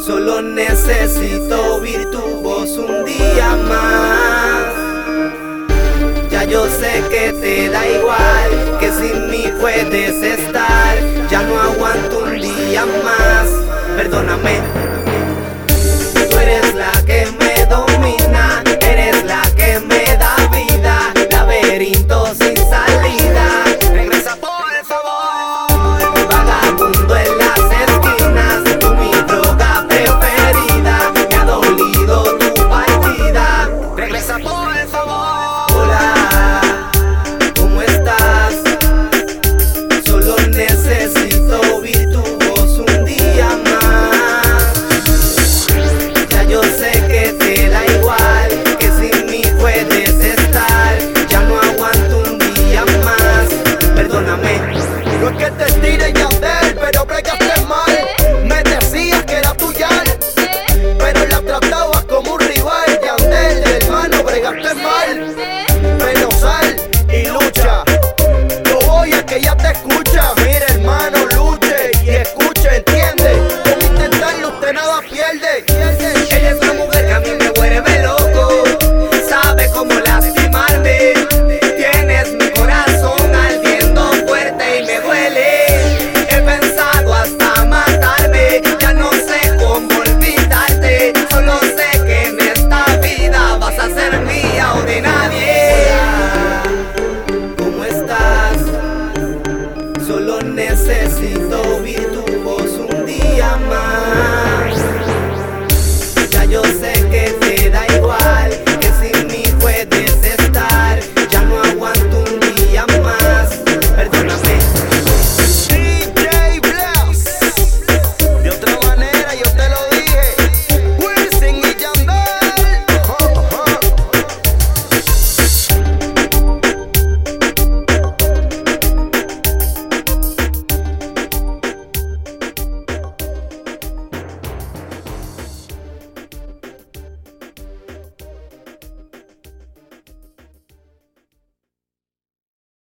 Solo necesito oír tu voz un día más. Ya yo sé que te da igual, que sin mí puedes estar. Ya no aguanto un día más, perdóname.